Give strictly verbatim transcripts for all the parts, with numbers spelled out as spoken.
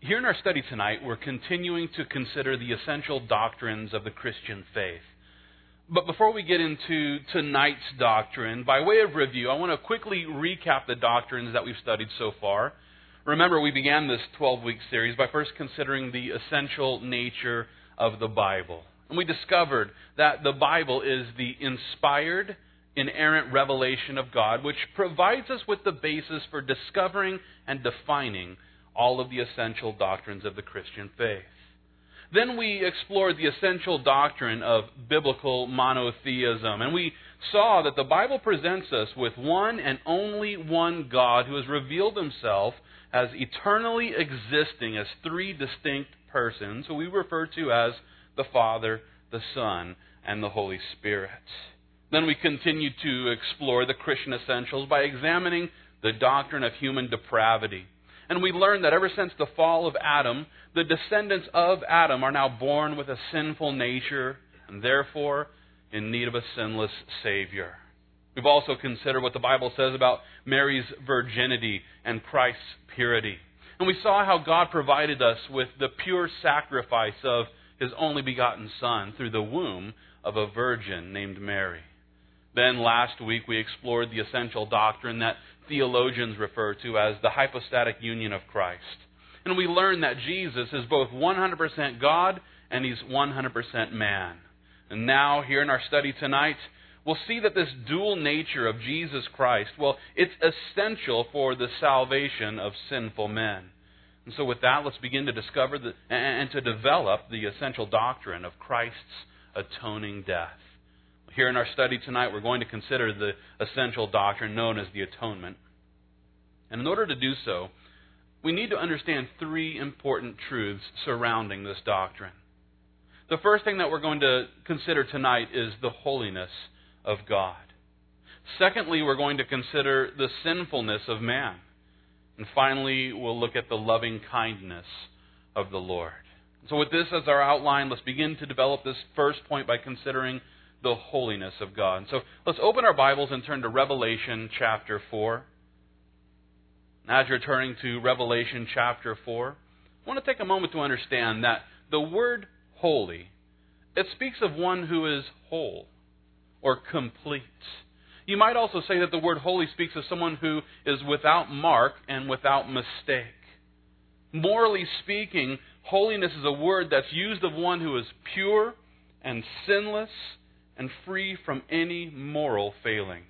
Here in our study tonight, we're continuing to consider the essential doctrines of the Christian faith. But before we get into tonight's doctrine, by way of review, I want to quickly recap the doctrines that we've studied so far. Remember, we began this twelve-week series by first considering the essential nature of the Bible. And we discovered that the Bible is the inspired, inerrant revelation of God, which provides us with the basis for discovering and defining all of the essential doctrines of the Christian faith. Then we explored the essential doctrine of biblical monotheism, and we saw that the Bible presents us with one and only one God who has revealed himself as eternally existing as three distinct persons, who we refer to as the Father, the Son, and the Holy Spirit. Then we continued to explore the Christian essentials by examining the doctrine of human depravity. And we learned that ever since the fall of Adam, the descendants of Adam are now born with a sinful nature and therefore in need of a sinless Savior. We've also considered what the Bible says about Mary's virginity and Christ's purity. And we saw how God provided us with the pure sacrifice of His only begotten Son through the womb of a virgin named Mary. Then last week we explored the essential doctrine that theologians refer to as the hypostatic union of Christ. And we learned that Jesus is both one hundred percent God and He's one hundred percent man. And now, here in our study tonight, we'll see that this dual nature of Jesus Christ, well, it's essential for the salvation of sinful men. And so with that, let's begin to discover the, and to develop the essential doctrine of Christ's atoning death. Here in our study tonight, we're going to consider the essential doctrine known as the atonement. And in order to do so, we need to understand three important truths surrounding this doctrine. The first thing that we're going to consider tonight is the holiness of God. Secondly, we're going to consider the sinfulness of man. And finally, we'll look at the loving kindness of the Lord. So with this as our outline, let's begin to develop this first point by considering the holiness of God. So let's open our Bibles and turn to Revelation chapter four. As you're turning to Revelation chapter four, I want to take a moment to understand that the word holy, it speaks of one who is whole or complete. You might also say that the word holy speaks of someone who is without mark and without mistake. Morally speaking, holiness is a word that's used of one who is pure and sinless and free from any moral failings.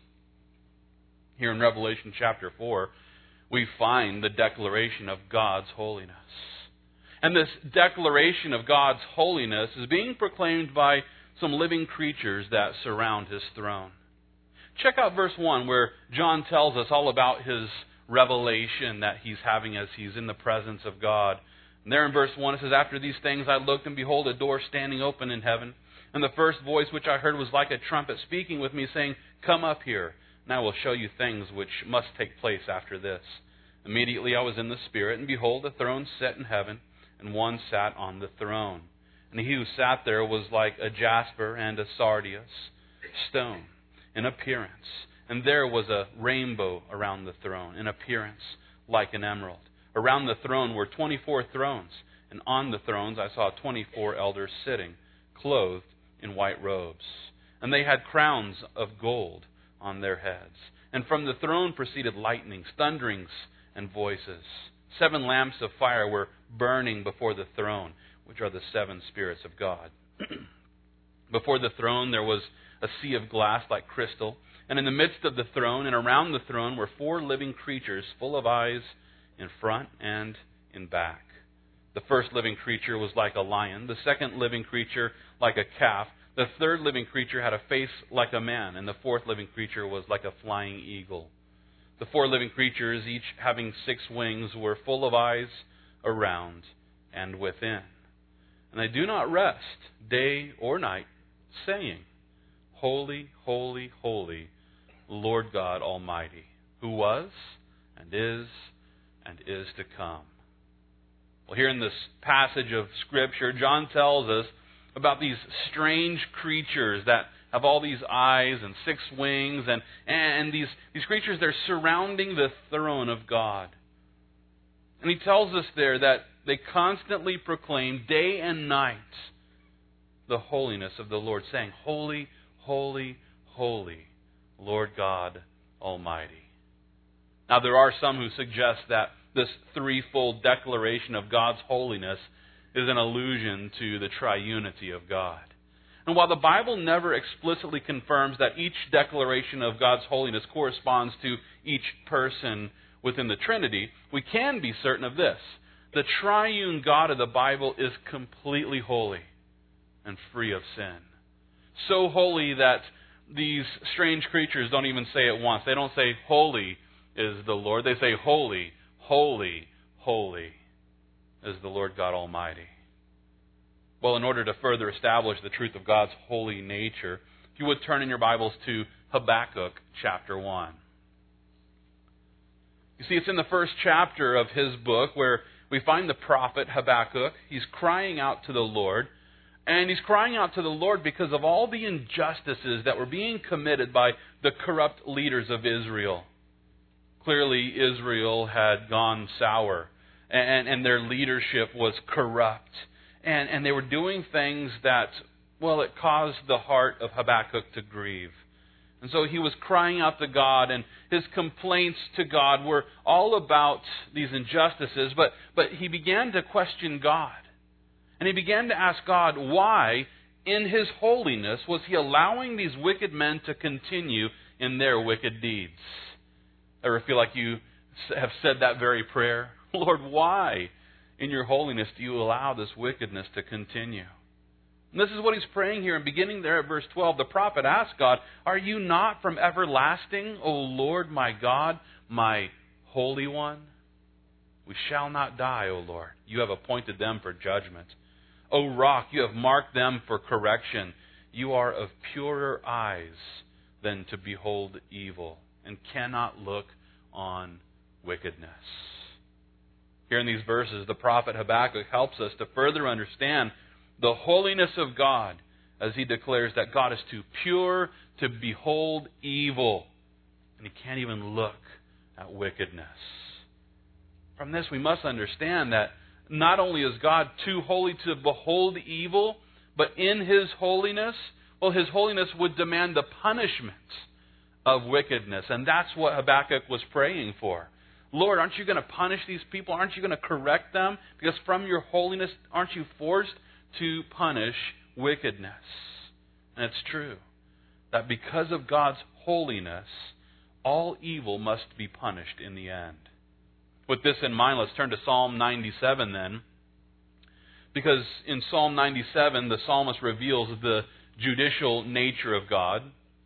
Here in Revelation chapter four, we find the declaration of God's holiness. And this declaration of God's holiness is being proclaimed by some living creatures that surround His throne. Check out verse one, where John tells us all about his revelation that he's having as he's in the presence of God. And there in verse one it says, "After these things I looked, and behold, a door standing open in heaven. And the first voice which I heard was like a trumpet speaking with me, saying, 'Come up here, and I will show you things which must take place after this.' Immediately I was in the Spirit, and behold, a throne set in heaven, and one sat on the throne. And he who sat there was like a jasper and a sardius stone in appearance. And there was a rainbow around the throne, in appearance like an emerald. Around the throne were twenty-four thrones, and on the thrones I saw twenty-four elders sitting, clothed in white robes. And they had crowns of gold on their heads. And from the throne proceeded lightnings, thunderings, and voices. Seven lamps of fire were burning before the throne, which are the seven spirits of God. Before the throne there was a sea of glass like crystal, and in the midst of the throne and around the throne were four living creatures full of eyes in front and in back. The first living creature was like a lion, the second living creature like a calf, the third living creature had a face like a man, and the fourth living creature was like a flying eagle. The four living creatures, each having six wings, were full of eyes around and within. And they do not rest day or night, saying, 'Holy, holy, holy, Lord God Almighty, who was and is and is to come.'" Well, here in this passage of Scripture, John tells us about these strange creatures that have all these eyes and six wings, and, and these, these creatures, they're surrounding the throne of God. And he tells us there that they constantly proclaim day and night the holiness of the Lord, saying, Holy, holy, holy, Lord God Almighty. Now there are some who suggest that this threefold declaration of God's holiness is an allusion to the triunity of God. And while the Bible never explicitly confirms that each declaration of God's holiness corresponds to each person within the Trinity, we can be certain of this. The triune God of the Bible is completely holy and free of sin. So holy that these strange creatures don't even say it once. They don't say, Holy is the Lord. They say, Holy, holy, holy is the Lord God Almighty. Well, in order to further establish the truth of God's holy nature, if you would turn in your Bibles to Habakkuk chapter one. You see, it's in the first chapter of his book where we find the prophet Habakkuk. He's crying out to the Lord. And he's crying out to the Lord because of all the injustices that were being committed by the corrupt leaders of Israel. Clearly, Israel had gone sour, and, and their leadership was corrupt. And, and they were doing things that, well, it caused the heart of Habakkuk to grieve. And so he was crying out to God, and his complaints to God were all about these injustices, but, but he began to question God. And he began to ask God why, in His holiness, was He allowing these wicked men to continue in their wicked deeds. Ever feel like you have said that very prayer? Lord, why, in Your holiness, do You allow this wickedness to continue? And this is what he's praying here. And beginning there at verse twelve, the prophet asked God, Are You not from everlasting, O Lord my God, my Holy One? We shall not die, O Lord. You have appointed them for judgment. O rock, You have marked them for correction. You are of purer eyes than to behold evil, and cannot look on wickedness. Here in these verses, the prophet Habakkuk helps us to further understand the holiness of God as he declares that God is too pure to behold evil, and He can't even look at wickedness. From this, we must understand that not only is God too holy to behold evil, but in His holiness, well, His holiness would demand the punishment of wickedness. And that's what Habakkuk was praying for. Lord, aren't You going to punish these people? Aren't You going to correct them? Because from Your holiness, aren't You forced to punish wickedness? And it's true that because of God's holiness, all evil must be punished in the end. With this in mind, let's turn to Psalm ninety-seven then. Because in Psalm ninety-seven, the psalmist reveals the judicial nature of God.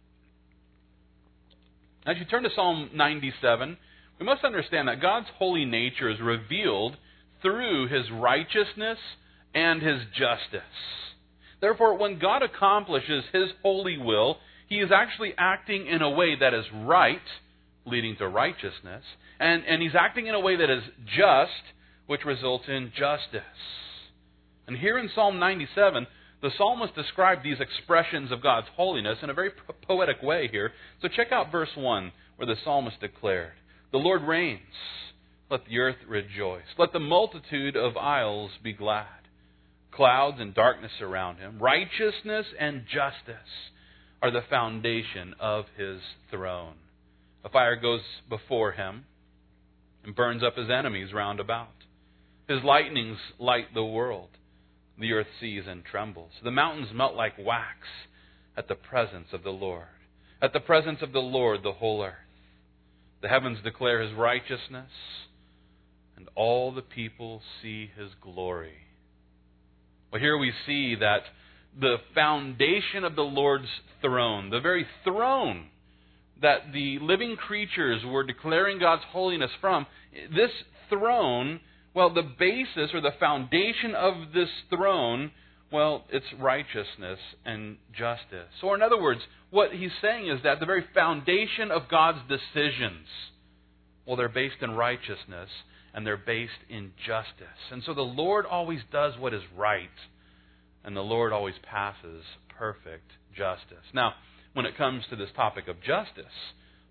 As you turn to Psalm ninety-seven, we must understand that God's holy nature is revealed through His righteousness and His justice. Therefore, when God accomplishes His holy will, He is actually acting in a way that is right, leading to righteousness, and, and He's acting in a way that is just, which results in justice. And here in Psalm ninety-seven, the psalmist described these expressions of God's holiness in a very poetic way here. So check out verse one, where the psalmist declared, The Lord reigns, let the earth rejoice, let the multitude of isles be glad. Clouds and darkness surround Him, righteousness and justice are the foundation of His throne. A fire goes before Him and burns up His enemies round about. His lightnings light the world. The earth sees and trembles. The mountains melt like wax at the presence of the Lord. At the presence of the Lord, the whole earth. The heavens declare His righteousness, and all the people see His glory. Well, here we see that the foundation of the Lord's throne, the very throne that the living creatures were declaring God's holiness from, this throne, well, the basis or the foundation of this throne, well, it's righteousness and justice. Or in other words, what he's saying is that the very foundation of God's decisions, well, they're based in righteousness and they're based in justice. And so the Lord always does what is right, and the Lord always passes perfect justice. Now, when it comes to this topic of justice,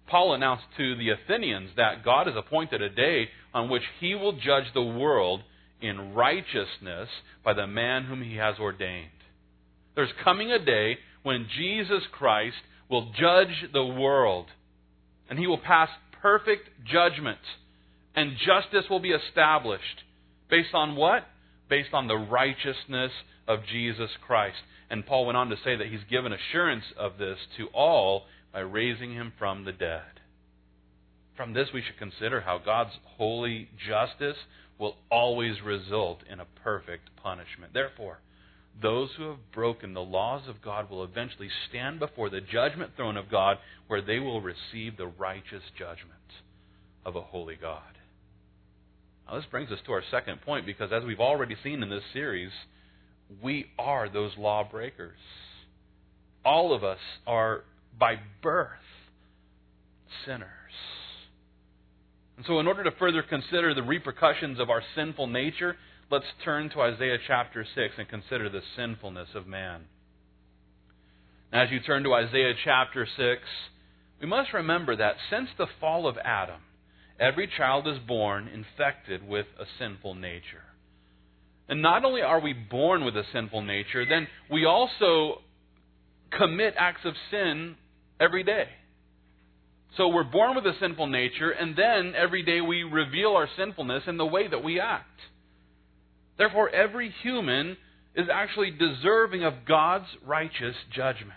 Paul announced to the Athenians that God has appointed a day on which He will judge the world in righteousness by the man whom He has ordained. There's coming a day when Jesus Christ will judge the world, and He will pass perfect judgment, and justice will be established. Based on what? Based on the righteousness of Jesus Christ. And Paul went on to say that He's given assurance of this to all by raising Him from the dead. From this we should consider how God's holy justice will always result in a perfect punishment. Therefore, those who have broken the laws of God will eventually stand before the judgment throne of God, where they will receive the righteous judgment of a holy God. Now, this brings us to our second point, because as we've already seen in this series, we are those lawbreakers. All of us are, by birth, sinners. And so in order to further consider the repercussions of our sinful nature, let's turn to Isaiah chapter six and consider the sinfulness of man. As you turn to Isaiah chapter six, we must remember that since the fall of Adam, every child is born infected with a sinful nature. And not only are we born with a sinful nature, then we also commit acts of sin every day. So we're born with a sinful nature, and then every day we reveal our sinfulness in the way that we act. Therefore, every human is actually deserving of God's righteous judgment.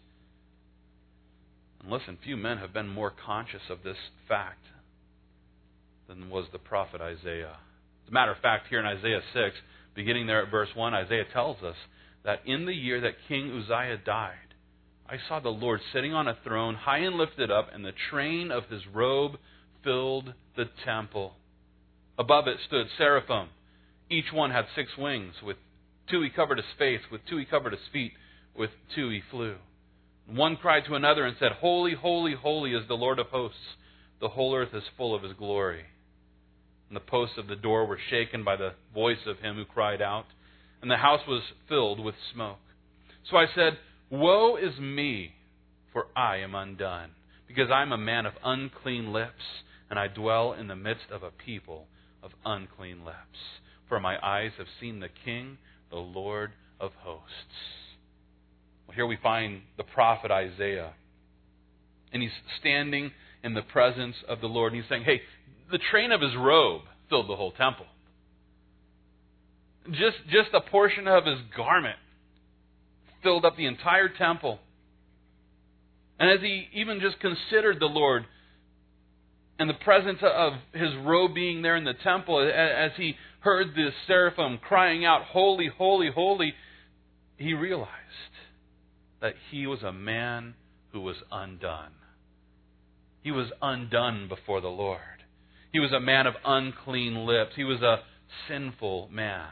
And listen, few men have been more conscious of this fact than was the prophet Isaiah. As a matter of fact, here in Isaiah six, beginning there at verse one, Isaiah tells us that in the year that King Uzziah died, I saw the Lord sitting on a throne, high and lifted up, and the train of His robe filled the temple. Above it stood seraphim. Each one had six wings. With two He covered His face, with two He covered His feet, with two He flew. And one cried to another and said, Holy, holy, holy is the Lord of hosts. The whole earth is full of His glory. And the posts of the door were shaken by the voice of him who cried out, and the house was filled with smoke. So I said, Woe is me, for I am undone, because I am a man of unclean lips, and I dwell in the midst of a people of unclean lips. For my eyes have seen the King, the Lord of hosts. Well, here we find the prophet Isaiah, and he's standing in the presence of the Lord, and he's saying, hey, the train of His robe filled the whole temple. Just, just a portion of His garment filled up the entire temple. And as he even just considered the Lord and the presence of His robe being there in the temple, as he heard the seraphim crying out, Holy, holy, holy, he realized that he was a man who was undone. He was undone before the Lord. He was a man of unclean lips. He was a sinful man.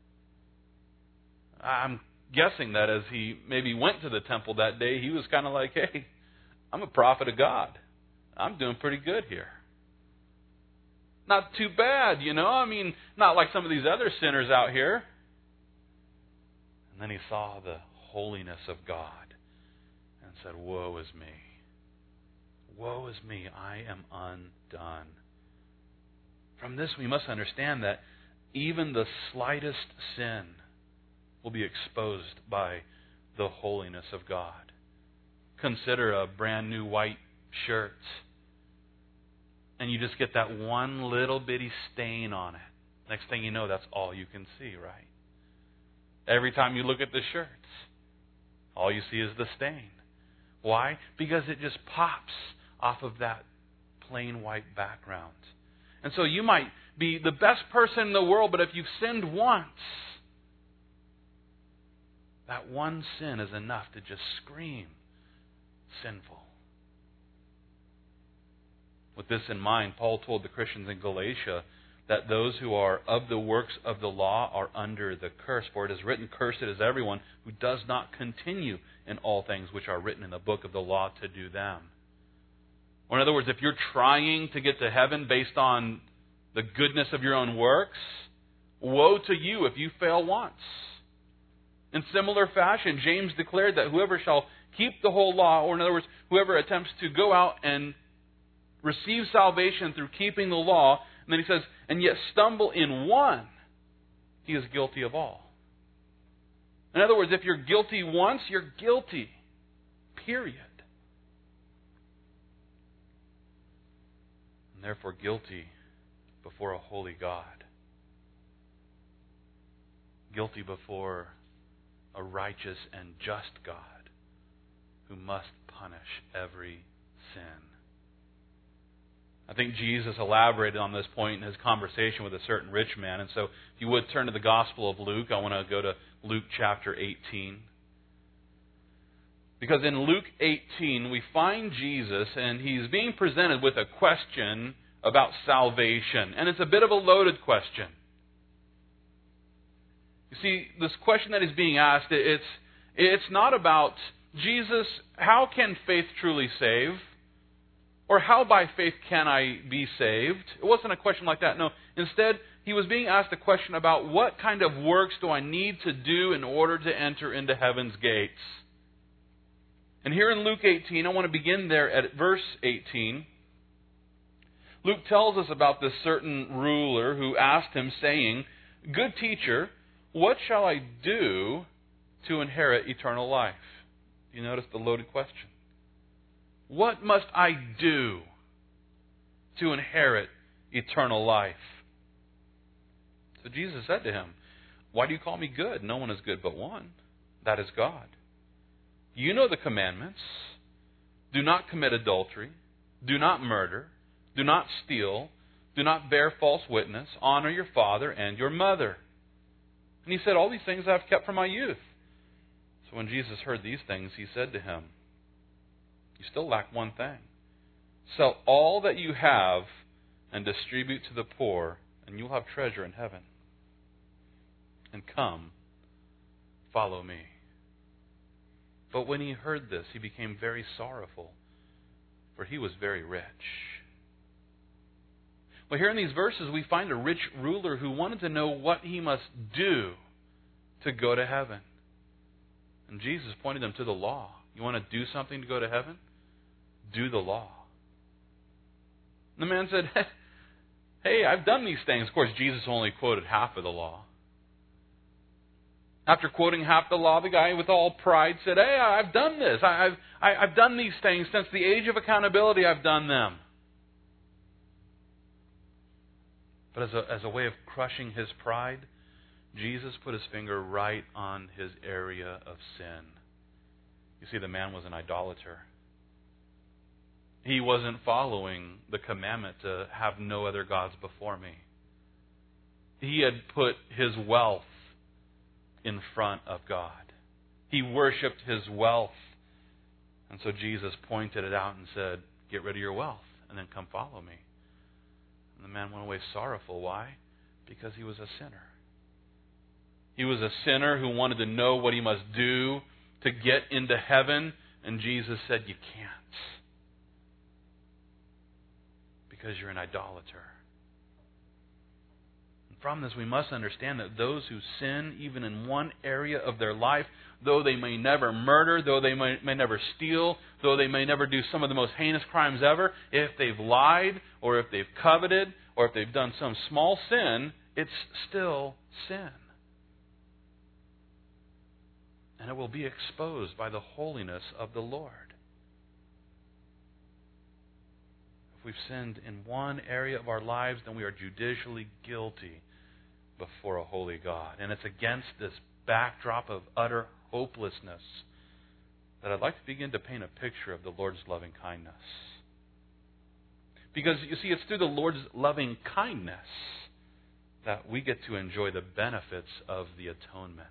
I'm guessing that as he maybe went to the temple that day, he was kind of like, hey, I'm a prophet of God. I'm doing pretty good here. Not too bad, you know. I mean, not like some of these other sinners out here. And then he saw the holiness of God and said, Woe is me. Woe is me. I am undone. From this we must understand that even the slightest sin will be exposed by the holiness of God. Consider a brand new white shirt, and you just get that one little bitty stain on it. Next thing you know, that's all you can see, right? Every time you look at the shirts, all you see is the stain. Why? Because it just pops off of that plain white background. And so you might be the best person in the world, but if you've sinned once, that one sin is enough to just scream sinful. With this in mind, Paul told the Christians in Galatia that those who are of the works of the law are under the curse. For it is written, Cursed is everyone who does not continue in all things which are written in the book of the law to do them. Or in other words, if you're trying to get to heaven based on the goodness of your own works, woe to you if you fail once. In similar fashion, James declared that whoever shall keep the whole law, or in other words, whoever attempts to go out and receive salvation through keeping the law, and then he says, and yet stumble in one, he is guilty of all. In other words, if you're guilty once, you're guilty. Period. And therefore guilty before a holy God. Guilty before a righteous and just God who must punish every sin. I think Jesus elaborated on this point in his conversation with a certain rich man. And so if you would turn to the Gospel of Luke, I want to go to Luke chapter eighteen. Because in Luke eighteen, we find Jesus, and he's being presented with a question about salvation. And it's a bit of a loaded question. You see, this question that is being asked, it's, it's not about, Jesus, how can faith truly save? Or how by faith can I be saved? It wasn't a question like that. No, instead, he was being asked a question about what kind of works do I need to do in order to enter into heaven's gates? And here in Luke eighteen, I want to begin there at verse eighteen. Luke tells us about this certain ruler who asked him, saying, "Good teacher, what shall I do to inherit eternal life?" You notice the loaded question. What must I do to inherit eternal life? So Jesus said to him, "Why do you call me good? No one is good but one. That is God. You know the commandments. Do not commit adultery. Do not murder. Do not steal. Do not bear false witness. Honor your father and your mother." And he said, "All these things I have kept from my youth." So when Jesus heard these things, he said to him, "You still lack one thing. Sell all that you have and distribute to the poor, and you'll have treasure in heaven. And come, follow me." But when he heard this, he became very sorrowful, for he was very rich. Well, here in these verses, we find a rich ruler who wanted to know what he must do to go to heaven. And Jesus pointed him to the law. You want to do something to go to heaven? Do the law. And the man said, "Hey, I've done these things." Of course, Jesus only quoted half of the law. After quoting half the law, the guy with all pride said, "Hey, I've done this. I've, I've done these things since the age of accountability. I've done them." But as a, as a way of crushing his pride, Jesus put his finger right on his area of sin. You see, the man was an idolater. He wasn't following the commandment to have no other gods before me. He had put his wealth in front of God. He worshipped his wealth. And so Jesus pointed it out and said, "Get rid of your wealth and then come follow me." And the man went away sorrowful. Why? Because he was a sinner. He was a sinner who wanted to know what he must do to get into heaven. And Jesus said, "You can't. Because you're an idolater." And from this, we must understand that those who sin, even in one area of their life, though they may never murder, though they may, may never steal, though they may never do some of the most heinous crimes ever, if they've lied, or if they've coveted, or if they've done some small sin, it's still sin. And it will be exposed by the holiness of the Lord. If we've sinned in one area of our lives, then we are judicially guilty before a holy God. And it's against this backdrop of utter hopelessness that I'd like to begin to paint a picture of the Lord's loving kindness. Because, you see, it's through the Lord's loving kindness that we get to enjoy the benefits of the atonement.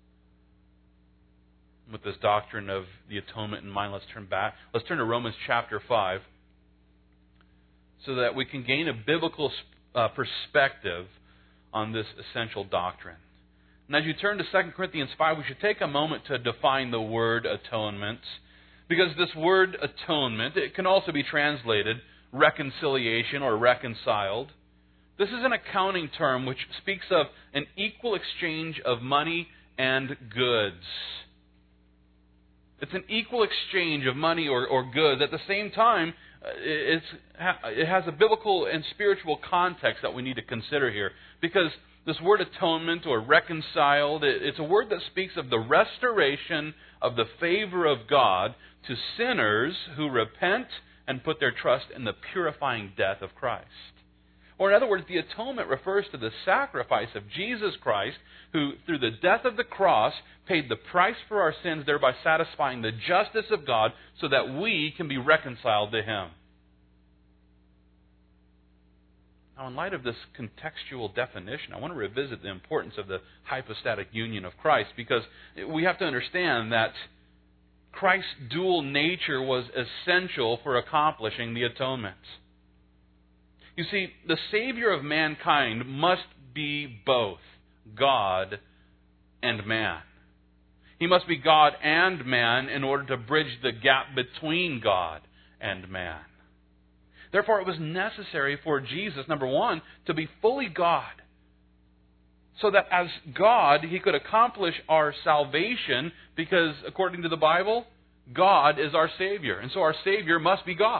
With this doctrine of the atonement in mind, let's turn back. Let's turn to Romans chapter five so that we can gain a biblical uh, perspective on this essential doctrine. And as you turn to Second Corinthians five, we should take a moment to define the word atonement. Because this word atonement, it can also be translated reconciliation or reconciled. This is an accounting term which speaks of an equal exchange of money and goods. It's an equal exchange of money or, or goods. At the same time, it's, it has a biblical and spiritual context that we need to consider here. Because this word atonement or reconciled, it's a word that speaks of the restoration of the favor of God to sinners who repent and put their trust in the purifying death of Christ. Or in other words, the atonement refers to the sacrifice of Jesus Christ, who through the death of the cross paid the price for our sins, thereby satisfying the justice of God so that we can be reconciled to Him. Now, in light of this contextual definition, I want to revisit the importance of the hypostatic union of Christ, because we have to understand that Christ's dual nature was essential for accomplishing the atonement. You see, the Savior of mankind must be both God and man. He must be God and man in order to bridge the gap between God and man. Therefore, it was necessary for Jesus, number one, to be fully God, so that as God, He could accomplish our salvation, because according to the Bible, God is our Savior. And so our Savior must be God.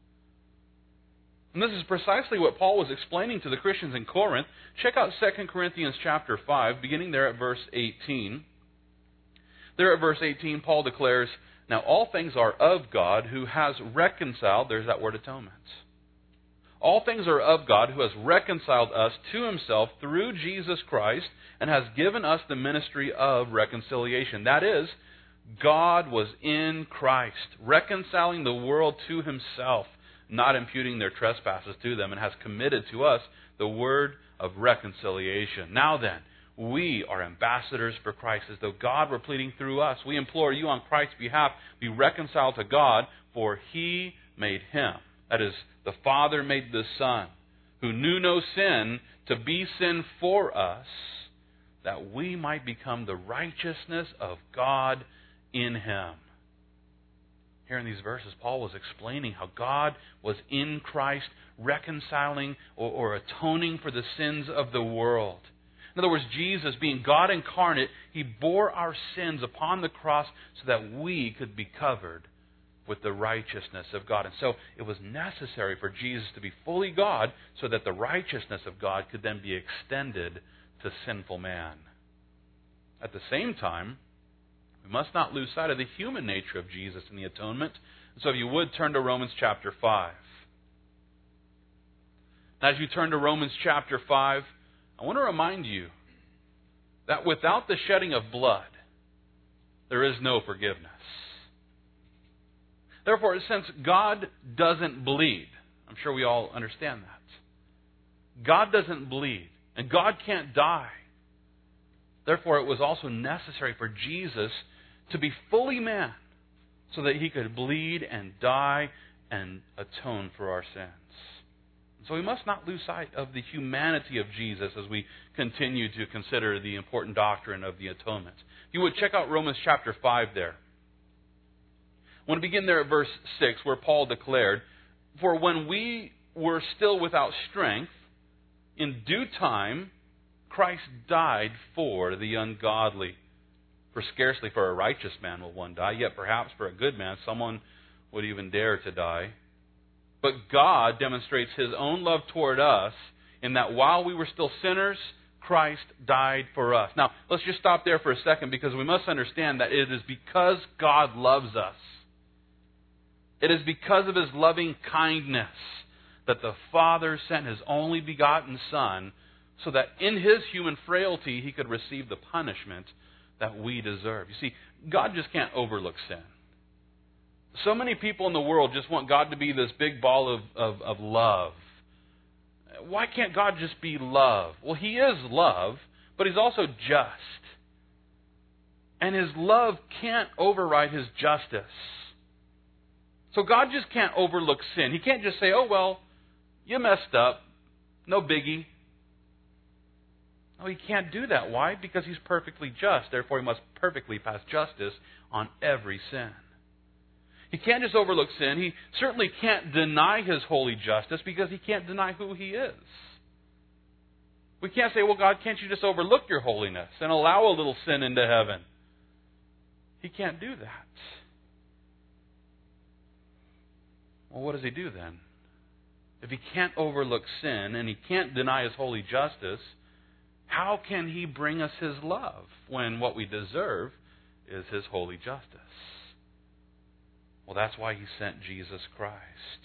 And this is precisely what Paul was explaining to the Christians in Corinth. Check out Second Corinthians chapter five, beginning there at verse eighteen. There at verse eighteen, Paul declares, "Now all things are of God, who has reconciled," there's that word atonement. "All things are of God, who has reconciled us to Himself through Jesus Christ, and has given us the ministry of reconciliation." That is, God was in Christ, reconciling the world to Himself, not imputing their trespasses to them, and has committed to us the word of reconciliation. Now then, we are ambassadors for Christ, as though God were pleading through us. We implore you on Christ's behalf, be reconciled to God, for He made Him, that is, the Father made the Son, who knew no sin, to be sin for us, that we might become the righteousness of God in Him. Here in these verses, Paul was explaining how God was in Christ, reconciling or, or atoning for the sins of the world. In other words, Jesus, being God incarnate, He bore our sins upon the cross so that we could be covered with the righteousness of God. And so it was necessary for Jesus to be fully God so that the righteousness of God could then be extended to sinful man. At the same time, we must not lose sight of the human nature of Jesus in the atonement. So if you would, turn to Romans chapter five. Now, as you turn to Romans chapter five, I want to remind you that without the shedding of blood, there is no forgiveness. Therefore, since God doesn't bleed, I'm sure we all understand that. God doesn't bleed, and God can't die. Therefore, it was also necessary for Jesus to be fully man so that He could bleed and die and atone for our sins. So we must not lose sight of the humanity of Jesus as we continue to consider the important doctrine of the atonement. If you would, check out Romans chapter five there. I want to begin there at verse six, where Paul declared, "For when we were still without strength, in due time Christ died for the ungodly. For scarcely for a righteous man will one die, yet perhaps for a good man someone would even dare to die. But God demonstrates His own love toward us in that while we were still sinners, Christ died for us." Now, let's just stop there for a second, because we must understand that it is because God loves us. It is because of His loving kindness that the Father sent His only begotten Son, so that in His human frailty He could receive the punishment that we deserve. You see, God just can't overlook sin. So many people in the world just want God to be this big ball of, of, of love. Why can't God just be love? Well, He is love, but He's also just. And His love can't override His justice. So God just can't overlook sin. He can't just say, "Oh, well, you messed up. No biggie." No, He can't do that. Why? Because He's perfectly just. Therefore, He must perfectly pass justice on every sin. He can't just overlook sin. He certainly can't deny His holy justice, because He can't deny who He is. We can't say, "Well, God, can't you just overlook your holiness and allow a little sin into heaven?" He can't do that. Well, what does he do then? If he can't overlook sin and he can't deny his holy justice, how can he bring us his love when what we deserve is his holy justice? Well, that's why he sent Jesus Christ.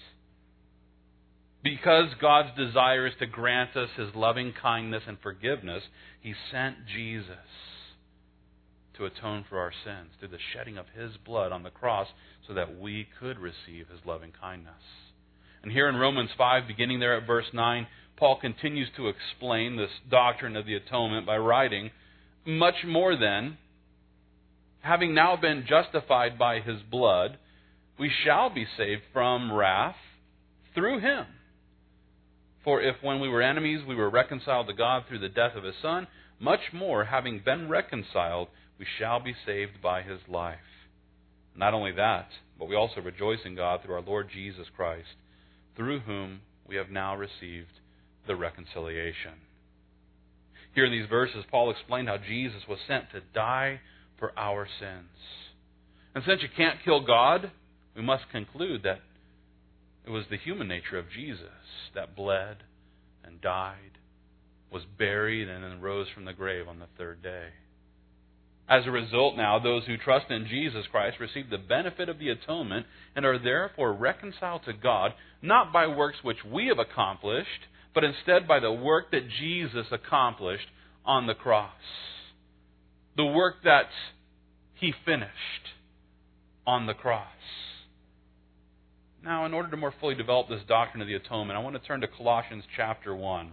Because God's desire is to grant us his loving kindness and forgiveness, he sent Jesus to atone for our sins through the shedding of his blood on the cross so that we could receive his loving kindness. And here in Romans five, beginning there at verse nine, Paul continues to explain this doctrine of the atonement by writing, "Much more then, having now been justified by his blood, we shall be saved from wrath through him. For if when we were enemies we were reconciled to God through the death of his Son, much more, having been reconciled, we shall be saved by his life. Not only that, but we also rejoice in God through our Lord Jesus Christ, through whom we have now received the reconciliation." Here in these verses, Paul explained how Jesus was sent to die for our sins. And since you can't kill God, we must conclude that it was the human nature of Jesus that bled and died, was buried, and then rose from the grave on the third day. As a result now, those who trust in Jesus Christ receive the benefit of the atonement and are therefore reconciled to God, not by works which we have accomplished, but instead by the work that Jesus accomplished on the cross. The work that he finished on the cross. Now, in order to more fully develop this doctrine of the atonement, I want to turn to Colossians chapter one.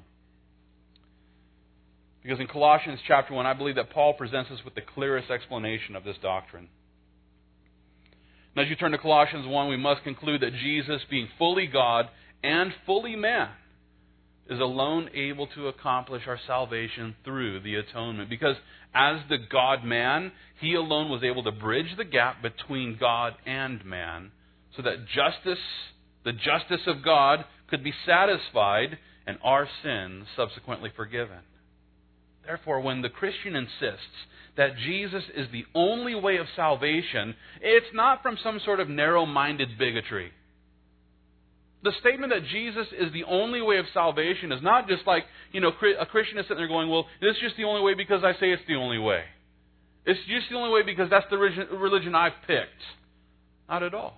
Because in Colossians chapter one, I believe that Paul presents us with the clearest explanation of this doctrine. And as you turn to Colossians one, we must conclude that Jesus, being fully God and fully man, is alone able to accomplish our salvation through the atonement. Because as the God-man, he alone was able to bridge the gap between God and man, so that justice, the justice of God, could be satisfied and our sins subsequently forgiven. Therefore, when the Christian insists that Jesus is the only way of salvation, it's not from some sort of narrow-minded bigotry. The statement that Jesus is the only way of salvation is not just like, you know, a Christian is sitting there going, well, this is just the only way because I say it's the only way. It's just the only way because that's the religion I've picked. Not at all.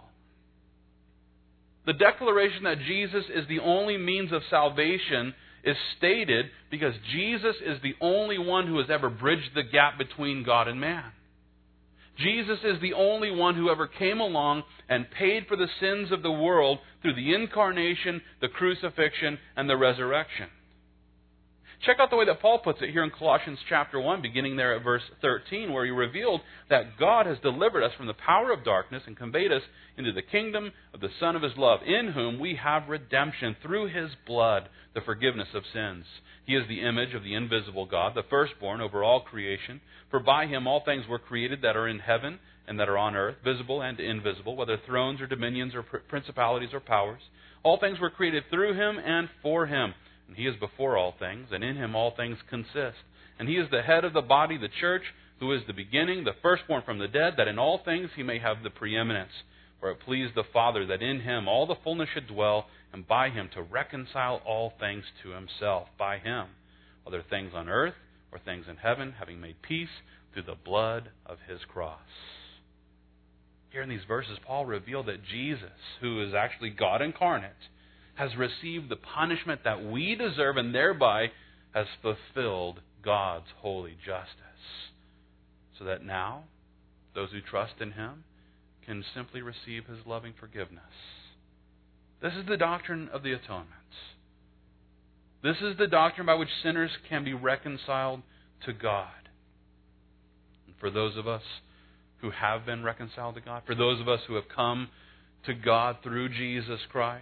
The declaration that Jesus is the only means of salvation is stated because Jesus is the only one who has ever bridged the gap between God and man. Jesus is the only one who ever came along and paid for the sins of the world through the incarnation, the crucifixion, and the resurrection. Check out the way that Paul puts it here in Colossians chapter one, beginning there at verse thirteen, where he revealed that God has delivered us from the power of darkness and conveyed us into the kingdom of the Son of his love, in whom we have redemption through his blood, the forgiveness of sins. He is the image of the invisible God, the firstborn over all creation. For by him all things were created that are in heaven and that are on earth, visible and invisible, whether thrones or dominions or principalities or powers. All things were created through him and for him. And he is before all things, and in him all things consist. And he is the head of the body, the church, who is the beginning, the firstborn from the dead, that in all things he may have the preeminence. For it pleased the Father that in him all the fullness should dwell, and by him to reconcile all things to himself, by him, whether things on earth or things in heaven, having made peace through the blood of his cross. Here in these verses, Paul revealed that Jesus, who is actually God incarnate, has received the punishment that we deserve and thereby has fulfilled God's holy justice. So that now, those who trust in him can simply receive his loving forgiveness. This is the doctrine of the atonement. This is the doctrine by which sinners can be reconciled to God. And for those of us who have been reconciled to God, for those of us who have come to God through Jesus Christ,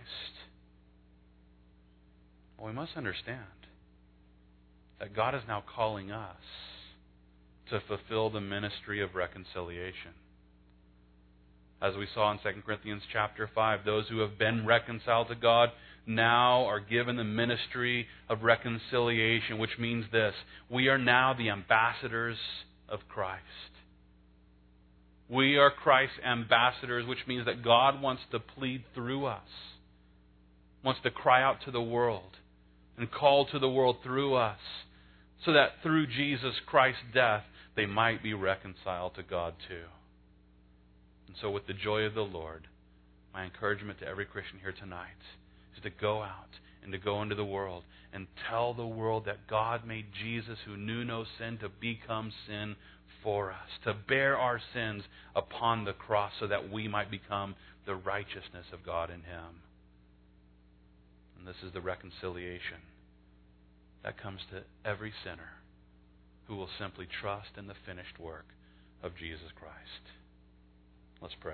well, we must understand that God is now calling us to fulfill the ministry of reconciliation. As we saw in Second Corinthians chapter five, those who have been reconciled to God now are given the ministry of reconciliation, which means this: we are now the ambassadors of Christ. We are Christ's ambassadors, which means that God wants to plead through us, wants to cry out to the world and call to the world through us, so that through Jesus Christ's death, they might be reconciled to God too. And so with the joy of the Lord, my encouragement to every Christian here tonight is to go out and to go into the world and tell the world that God made Jesus, who knew no sin, to become sin for us, to bear our sins upon the cross so that we might become the righteousness of God in Him. And this is the reconciliation that comes to every sinner who will simply trust in the finished work of Jesus Christ. Let's pray.